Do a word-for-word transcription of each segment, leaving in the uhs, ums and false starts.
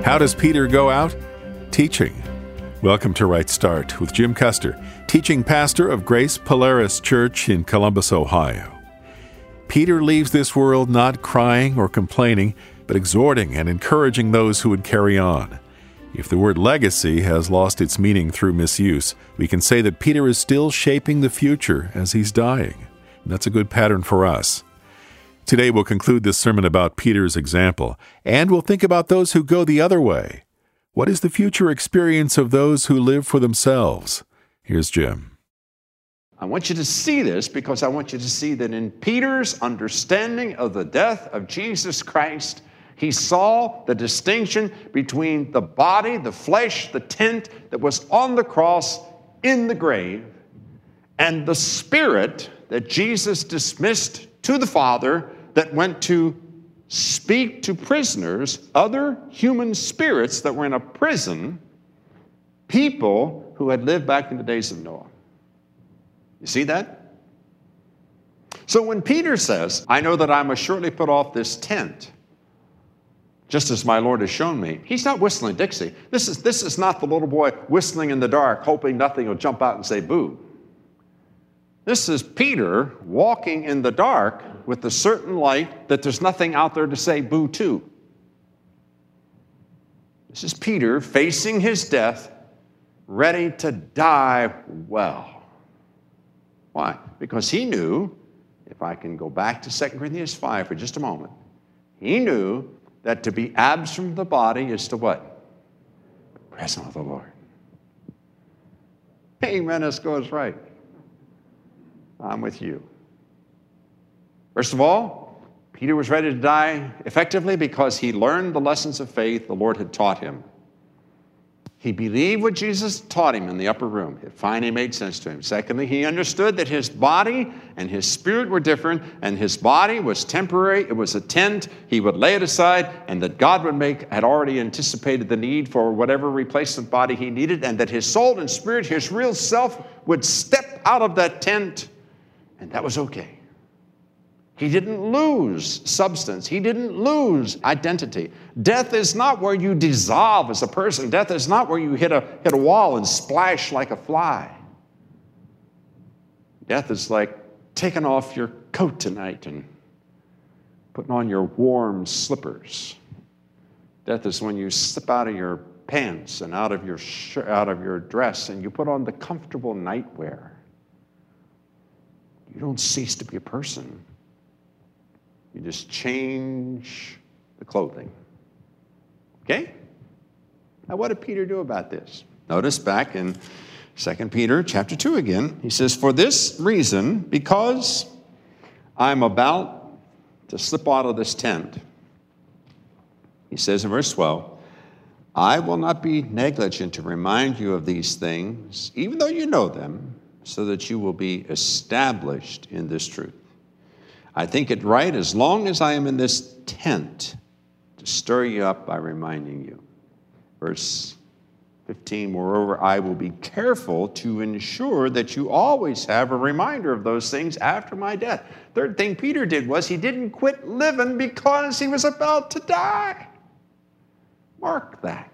How does Peter go out? Teaching. Welcome to Right Start with Jim Custer, teaching pastor of Grace Polaris Church in Columbus, Ohio. Peter leaves this world not crying or complaining, but exhorting and encouraging those who would carry on. If the word legacy has lost its meaning through misuse, we can say that Peter is still shaping the future as he's dying. And that's a good pattern for us. Today we'll conclude this sermon about Peter's example, and we'll think about those who go the other way. What is the future experience of those who live for themselves? Here's Jim. I want you to see this because I want you to see that in Peter's understanding of the death of Jesus Christ, he saw the distinction between the body, the flesh, the tent that was on the cross in the grave, and the spirit that Jesus dismissed to the Father that went to speak to prisoners, other human spirits that were in a prison, people who had lived back in the days of Noah. You see that? So when Peter says, I know that I must surely put off this tent, just as my Lord has shown me, he's not whistling Dixie. This is, this is not the little boy whistling in the dark, hoping nothing will jump out and say boo. This is Peter walking in the dark with a certain light that there's nothing out there to say boo to. This is Peter facing his death, ready to die well. Why? Because he knew, if I can go back to Second Corinthians five for just a moment, he knew that to be absent from the body is to what? Present with the Lord. Amen, this goes right. I'm with you. First of all, Peter was ready to die effectively because he learned the lessons of faith the Lord had taught him. He believed what Jesus taught him in the upper room. It finally made sense to him. Secondly, he understood that his body and his spirit were different, and his body was temporary. It was a tent. He would lay it aside, and that God would make, had already anticipated the need for whatever replacement body he needed, and that his soul and spirit, his real self, would step out of that tent, and that was okay. He didn't lose substance. He didn't lose identity. Death is not where you dissolve as a person. Death is not where you hit a, hit a wall and splash like a fly. Death is like taking off your coat tonight and putting on your warm slippers. Death is when you slip out of your pants and out of your sh- out of your dress and you put on the comfortable nightwear. You don't cease to be a person. You just change the clothing. Okay? Now, what did Peter do about this? Notice back in Second Peter chapter two again, he says, for this reason, because I'm about to slip out of this tent, he says in verse twelve, I will not be negligent to remind you of these things, even though you know them, so that you will be established in this truth. I think it right, as long as I am in this tent, to stir you up by reminding you. Verse fifteen, moreover, I will be careful to ensure that you always have a reminder of those things after my death. Third thing Peter did was he didn't quit living because he was about to die. Mark that.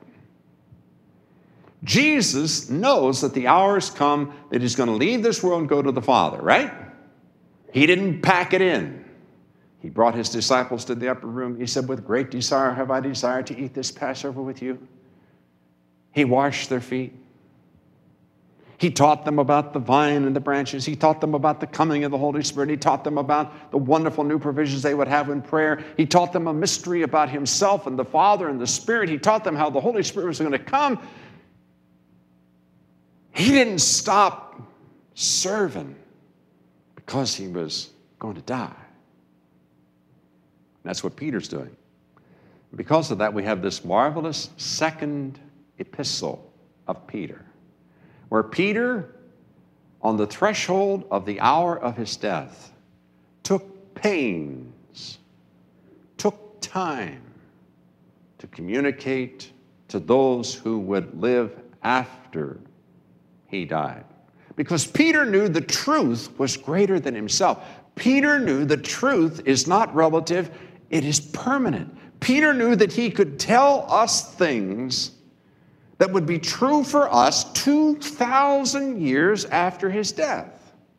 Jesus knows that the hour has come that he's going to leave this world and go to the Father, right? He didn't pack it in. He brought his disciples to the upper room. He said, with great desire have I desired to eat this Passover with you. He washed their feet. He taught them about the vine and the branches. He taught them about the coming of the Holy Spirit. He taught them about the wonderful new provisions they would have in prayer. He taught them a mystery about himself and the Father and the Spirit. He taught them how the Holy Spirit was going to come. He didn't stop serving because he was going to die. That's what Peter's doing. Because of that, we have this marvelous second epistle of Peter, where Peter, on the threshold of the hour of his death, took pains, took time to communicate to those who would live after he died. Because Peter knew the truth was greater than himself. Peter knew the truth is not relative, it is permanent. Peter knew that he could tell us things that would be true for us two thousand years after his death.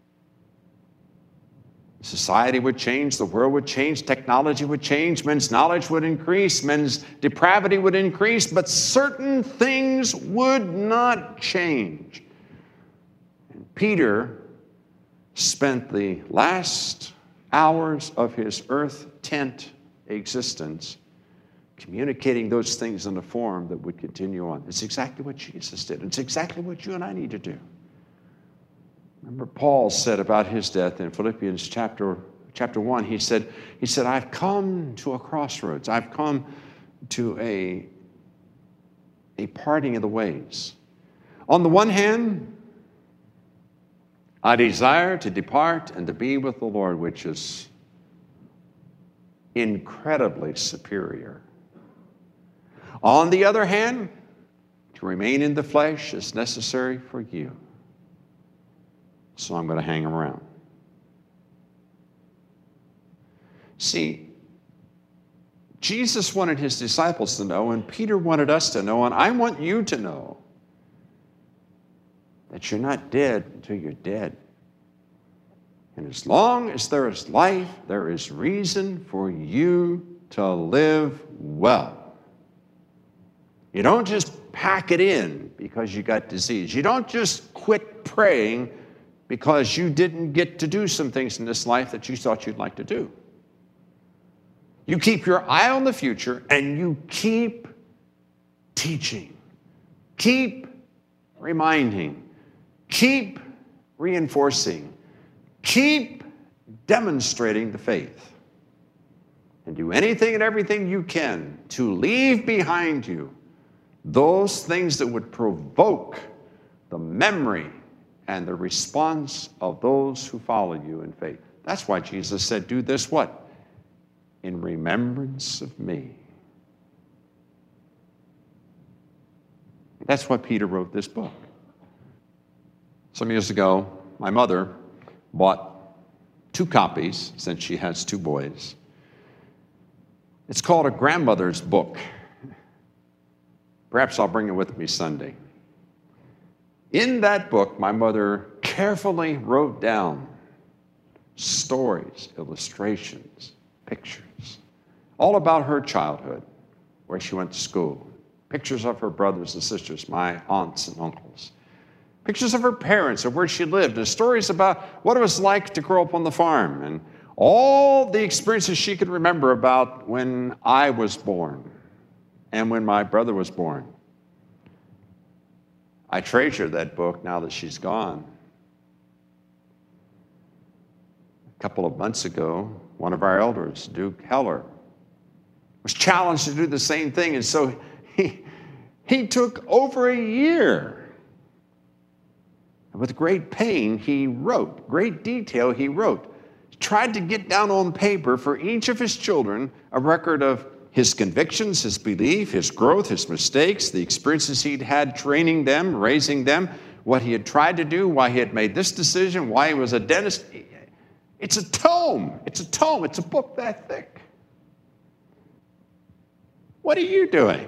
Society would change, the world would change, technology would change, men's knowledge would increase, men's depravity would increase, but certain things would not change. And Peter spent the last hours of his earth tent existence communicating those things in a form that would continue on. It's exactly what Jesus did. It's exactly what you and I need to do. Remember, Paul said about his death in Philippians chapter, chapter one, he said, he said, I've come to a crossroads. I've come to a, a parting of the ways. On the one hand, I desire to depart and to be with the Lord, which is incredibly superior. On the other hand, to remain in the flesh is necessary for you. So I'm going to hang around. See, Jesus wanted his disciples to know, and Peter wanted us to know, and I want you to know that you're not dead until you're dead. And as long as there is life, there is reason for you to live well. You don't just pack it in because you got disease. You don't just quit praying because you didn't get to do some things in this life that you thought you'd like to do. You keep your eye on the future and you keep teaching, keep reminding, keep reinforcing, keep demonstrating the faith, and do anything and everything you can to leave behind you those things that would provoke the memory and the response of those who follow you in faith. That's why Jesus said, do this what? In remembrance of me. That's why Peter wrote this book. Some years ago, my mother bought two copies, since she has two boys. It's called A Grandmother's Book. Perhaps I'll bring it with me Sunday. In that book, my mother carefully wrote down stories, illustrations, pictures, all about her childhood, where she went to school, pictures of her brothers and sisters, my aunts and uncles, pictures of her parents, of where she lived, and stories about what it was like to grow up on the farm, and all the experiences she could remember about when I was born and when my brother was born. I treasure that book now that she's gone. A couple of months ago, one of our elders, Duke Heller, was challenged to do the same thing, and so he, he took over a year. And with great pain, he wrote, great detail he wrote, tried to get down on paper for each of his children a record of his convictions, his belief, his growth, his mistakes, the experiences he'd had training them, raising them, what he had tried to do, why he had made this decision, why he was a dentist. It's a tome. It's a tome. It's a book that thick. What are you doing?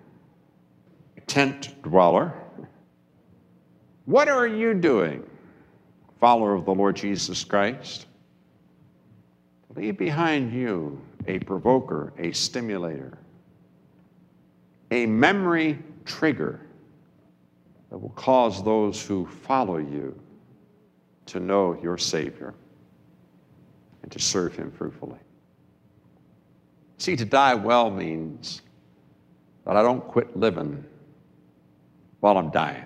Tent dweller. What are you doing, follower of the Lord Jesus Christ? Leave behind you a provoker, a stimulator, a memory trigger that will cause those who follow you to know your Savior and to serve him fruitfully. See, to die well means that I don't quit living while I'm dying.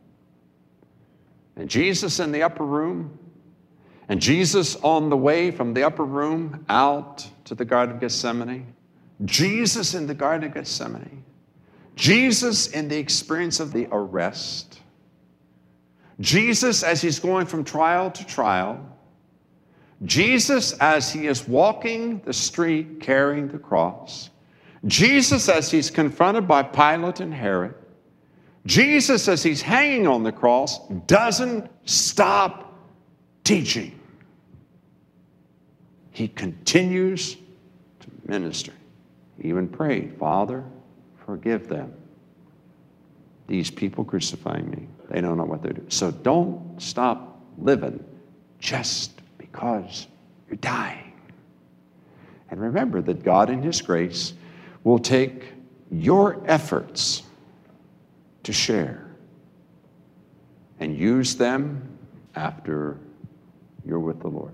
And Jesus in the upper room, and Jesus on the way from the upper room out to the Garden of Gethsemane, Jesus in the Garden of Gethsemane, Jesus in the experience of the arrest, Jesus as he's going from trial to trial, Jesus as he is walking the street carrying the cross, Jesus as he's confronted by Pilate and Herod, Jesus as he's hanging on the cross doesn't stop teaching. He continues to minister. even prayed, Father, forgive them. These people crucifying me. They don't know what they're doing. So don't stop living just because you're dying. And remember that God in His grace will take your efforts to share and use them after you're with the Lord.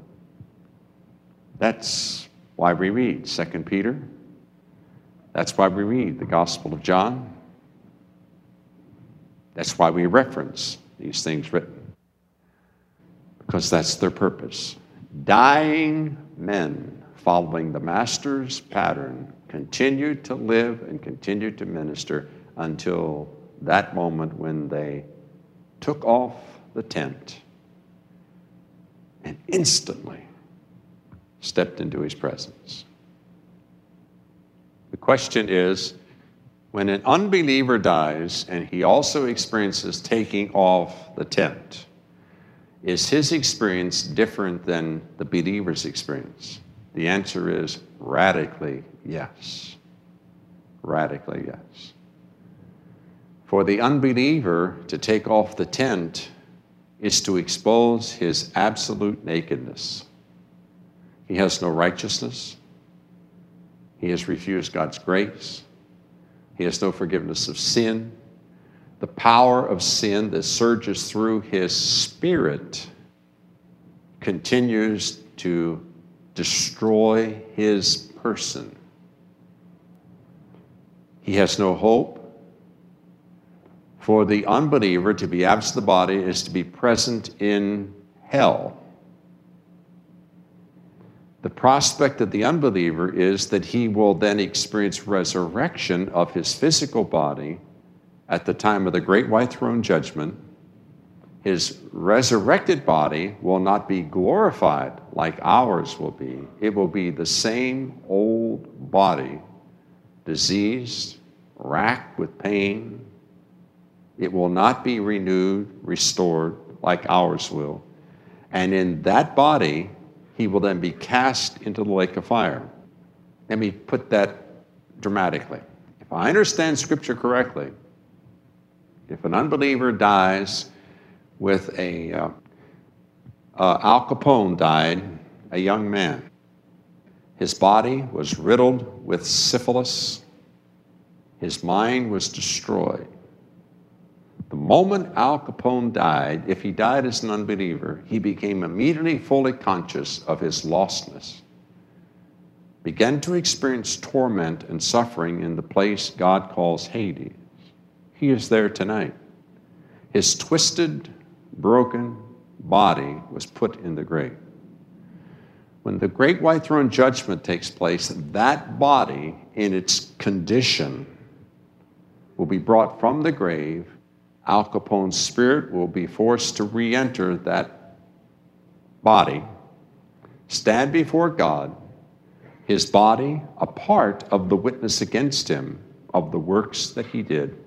That's why we read Second Peter. That's why we read the Gospel of John. That's why we reference these things written, because that's their purpose. Dying men following the Master's pattern continued to live and continued to minister until that moment when they took off the tent and instantly stepped into His presence. The question is, when an unbeliever dies and he also experiences taking off the tent, is his experience different than the believer's experience? The answer is radically yes. Radically yes. For the unbeliever to take off the tent is to expose his absolute nakedness. He has no righteousness. He has refused God's grace. He has no forgiveness of sin. The power of sin that surges through his spirit continues to destroy his person. He has no hope. For the unbeliever, to be absent of the body is to be present in hell. The prospect of the unbeliever is that he will then experience resurrection of his physical body at the time of the great white throne judgment. His resurrected body will not be glorified like ours will be. It will be the same old body, diseased, racked with pain. It will not be renewed, restored like ours will. And in that body, he will then be cast into the lake of fire. Let me put that dramatically. If I understand Scripture correctly, if an unbeliever dies with a, uh, uh, Al Capone died, a young man. His body was riddled with syphilis. His mind was destroyed. The moment Al Capone died, if he died as an unbeliever, he became immediately fully conscious of his lostness, began to experience torment and suffering in the place God calls Hades. He is there tonight. His twisted, broken body was put in the grave. When the great white throne judgment takes place, that body in its condition will be brought from the grave. Al Capone's spirit will be forced to re-enter that body, stand before God, his body a part of the witness against him of the works that he did.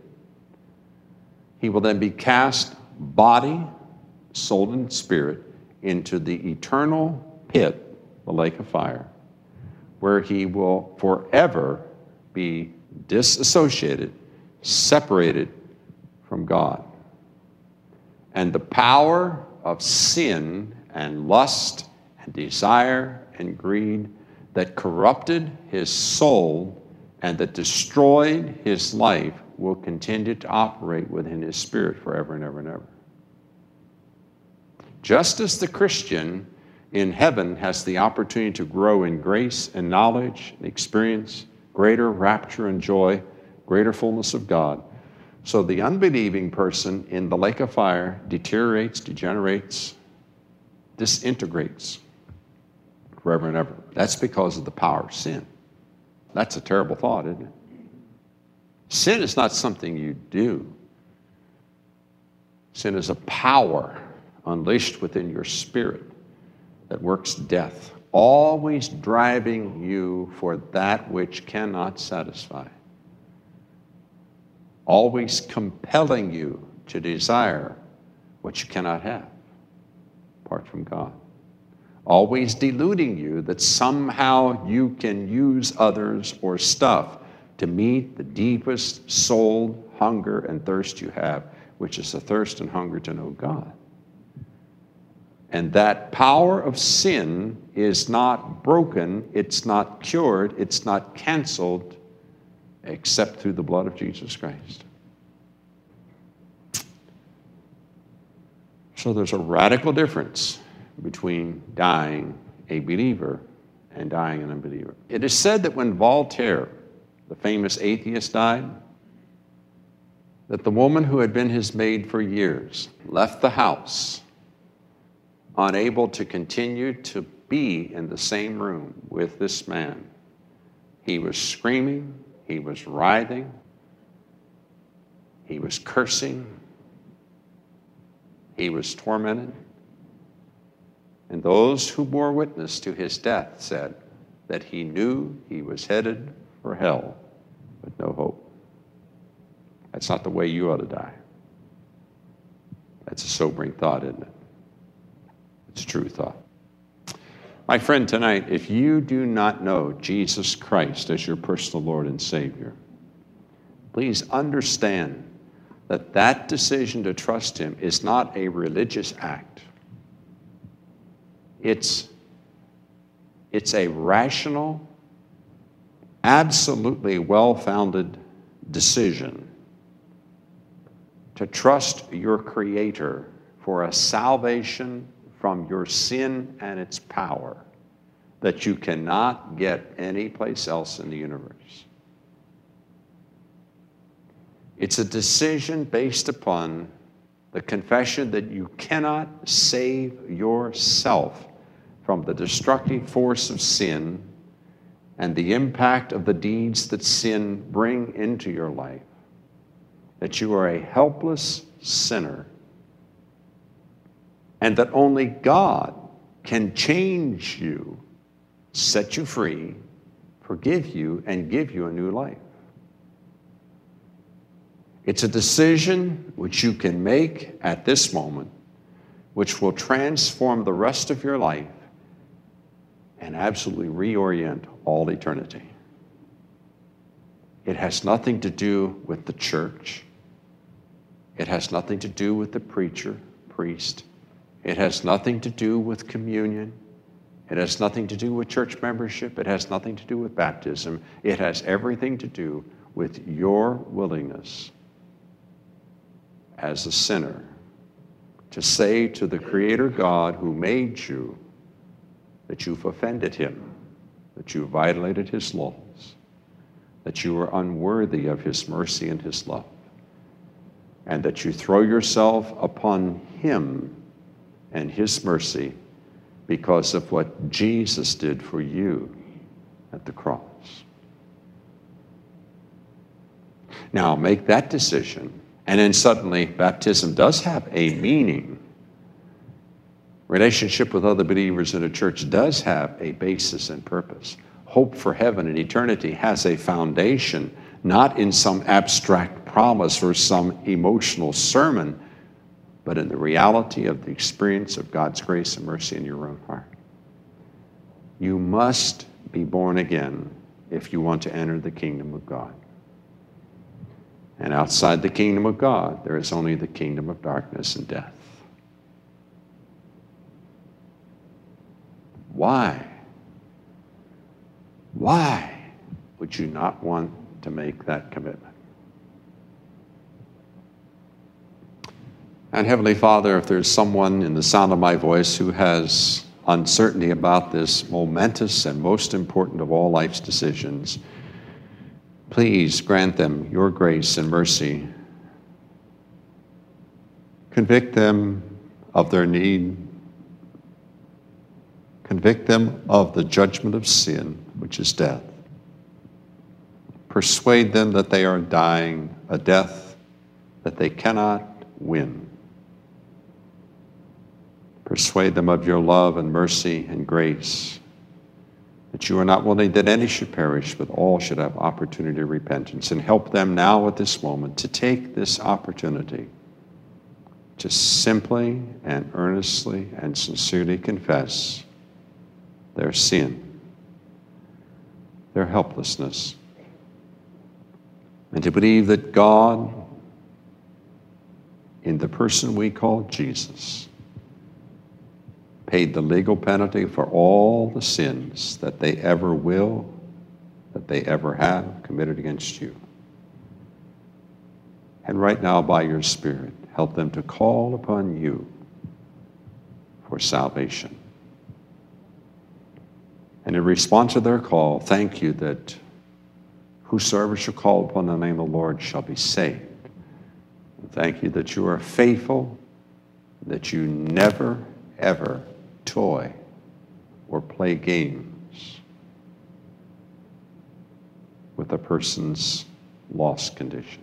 He will then be cast body, soul, and spirit into the eternal pit, the lake of fire, where he will forever be disassociated, separated from God. And the power of sin and lust and desire and greed that corrupted his soul and that destroyed his life will continue to operate within his spirit forever and ever and ever. Just as the Christian in heaven has the opportunity to grow in grace and knowledge and experience greater rapture and joy, greater fullness of God, so the unbelieving person in the lake of fire deteriorates, degenerates, disintegrates forever and ever. That's because of the power of sin. That's a terrible thought, isn't it? Sin is not something you do. Sin is a power unleashed within your spirit that works death, always driving you for that which cannot satisfy, always compelling you to desire what you cannot have apart from God, always deluding you that somehow you can use others or stuff to meet the deepest soul hunger and thirst you have, which is the thirst and hunger to know God. And that power of sin is not broken, it's not cured, it's not canceled, except through the blood of Jesus Christ. So there's a radical difference between dying a believer and dying an unbeliever. It is said that when Voltaire, the famous atheist, died, that the woman who had been his maid for years left the house, unable to continue to be in the same room with this man. He was screaming, he was writhing, he was cursing, he was tormented. And those who bore witness to his death said that he knew he was headed for hell with no hope. That's not the way you ought to die. That's a sobering thought, isn't it? It's a true thought. My friend, tonight, if you do not know Jesus Christ as your personal Lord and Savior, please understand that that decision to trust him is not a religious act. It's, it's a rational, absolutely well-founded decision to trust your Creator for a salvation from your sin and its power that you cannot get anyplace else in the universe. It's a decision based upon the confession that you cannot save yourself from the destructive force of sin and the impact of the deeds that sin bring into your life, that you are a helpless sinner, and that only God can change you, set you free, forgive you, and give you a new life. It's a decision which you can make at this moment, which will transform the rest of your life and absolutely reorient all eternity. It has nothing to do with the church. It has nothing to do with the preacher, priest. It has nothing to do with communion. It has nothing to do with church membership. It has nothing to do with baptism. It has everything to do with your willingness as a sinner to say to the Creator God who made you that you've offended him, that you violated his laws, that you are unworthy of his mercy and his love, and that you throw yourself upon him and his mercy because of what Jesus did for you at the cross. Now, make that decision, and then suddenly baptism does have a meaning. Relationship with other believers in a church does have a basis and purpose. Hope for heaven and eternity has a foundation, not in some abstract promise or some emotional sermon, but in the reality of the experience of God's grace and mercy in your own heart. You must be born again if you want to enter the kingdom of God. And outside the kingdom of God, there is only the kingdom of darkness and death. Why? Why would you not want to make that commitment? And Heavenly Father, if there's someone in the sound of my voice who has uncertainty about this momentous and most important of all life's decisions, please grant them your grace and mercy. Convict them of their need. Convict them of the judgment of sin, which is death. Persuade them that they are dying a death that they cannot win. Persuade them of your love and mercy and grace, that you are not willing that any should perish, but all should have opportunity to repentance. And help them now at this moment to take this opportunity to simply and earnestly and sincerely confess their sin, their helplessness, and to believe that God, in the person we call Jesus, paid the legal penalty for all the sins that they ever will, that they ever have committed against you. And right now, by your Spirit, help them to call upon you for salvation. And in response to their call, thank you that whosoever shall call upon the name of the Lord shall be saved. And thank you that you are faithful, that you never, ever toy or play games with a person's lost condition.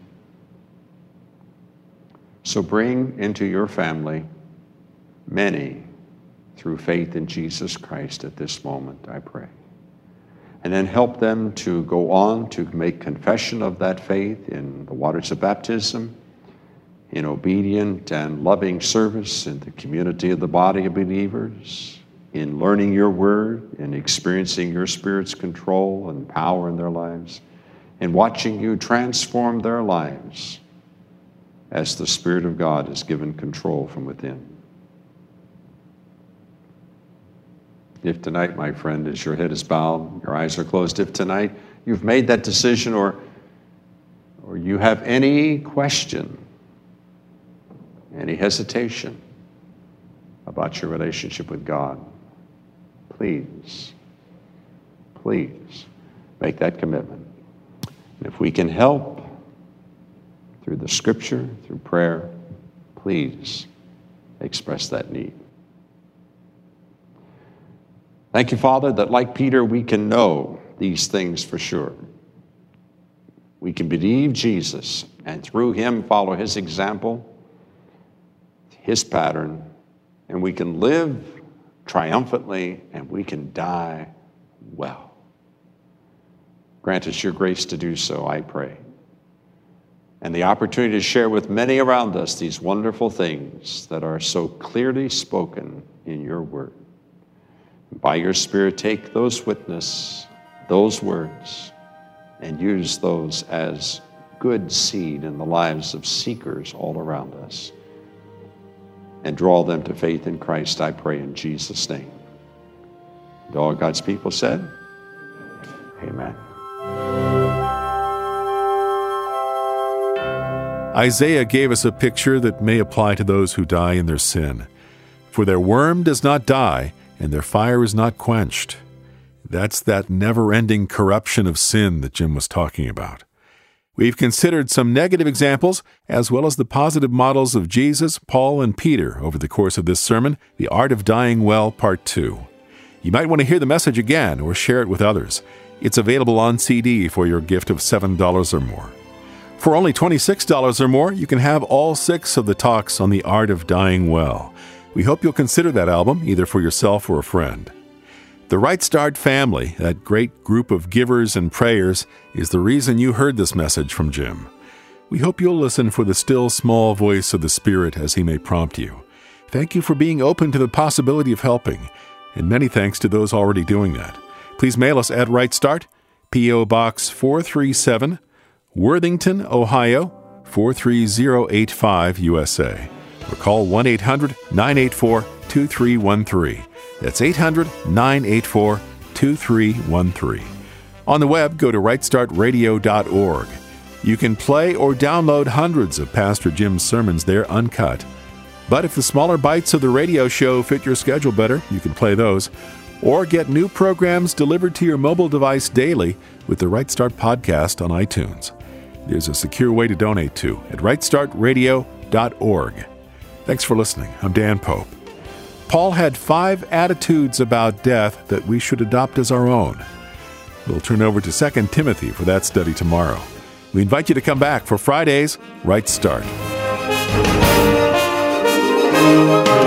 So bring into your family many through faith in Jesus Christ at this moment, I pray. And then help them to go on to make confession of that faith in the waters of baptism, in obedient and loving service in the community of the body of believers, in learning your word, in experiencing your Spirit's control and power in their lives, in watching you transform their lives as the Spirit of God is given control from within. If tonight, my friend, as your head is bowed, your eyes are closed, if tonight you've made that decision, or, or you have any question, any hesitation about your relationship with God, please, please make that commitment. And if we can help through the Scripture, through prayer, please express that need. Thank you, Father, that like Peter, we can know these things for sure. We can believe Jesus and through him follow his example, his pattern, and we can live triumphantly and we can die well. Grant us your grace to do so, I pray. And the opportunity to share with many around us these wonderful things that are so clearly spoken in your word. By your Spirit, take those witness, those words, and use those as good seed in the lives of seekers all around us. And draw them to faith in Christ, I pray in Jesus' name. And all God's people said, amen. Isaiah gave us a picture that may apply to those who die in their sin. For their worm does not die, and their fire is not quenched. That's that never-ending corruption of sin that Jim was talking about. We've considered some negative examples, as well as the positive models of Jesus, Paul, and Peter over the course of this sermon, The Art of Dying Well, Part two. You might want to hear the message again or share it with others. It's available on C D for your gift of seven dollars or more. For only twenty-six dollars or more, you can have all six of the talks on the art of dying well. We hope you'll consider that album, either for yourself or a friend. The Right Start family, that great group of givers and prayers, is the reason you heard this message from Jim. We hope you'll listen for the still small voice of the Spirit as he may prompt you. Thank you for being open to the possibility of helping, and many thanks to those already doing that. Please mail us at Right Start, P O Box four three seven, Worthington, Ohio, four three zero eight five, U S A. Or call one eight hundred nine eight four two three one three. That's eight hundred nine eight four two three one three. On the web, go to right start radio dot org. You can play or download hundreds of Pastor Jim's sermons there uncut. But if the smaller bites of the radio show fit your schedule better, you can play those. Or get new programs delivered to your mobile device daily with the Right Start podcast on iTunes. There's a secure way to donate to at right start radio dot org. Thanks for listening. I'm Dan Pope. Paul had five attitudes about death that we should adopt as our own. We'll turn over to Second Timothy for that study tomorrow. We invite you to come back for Friday's Right Start.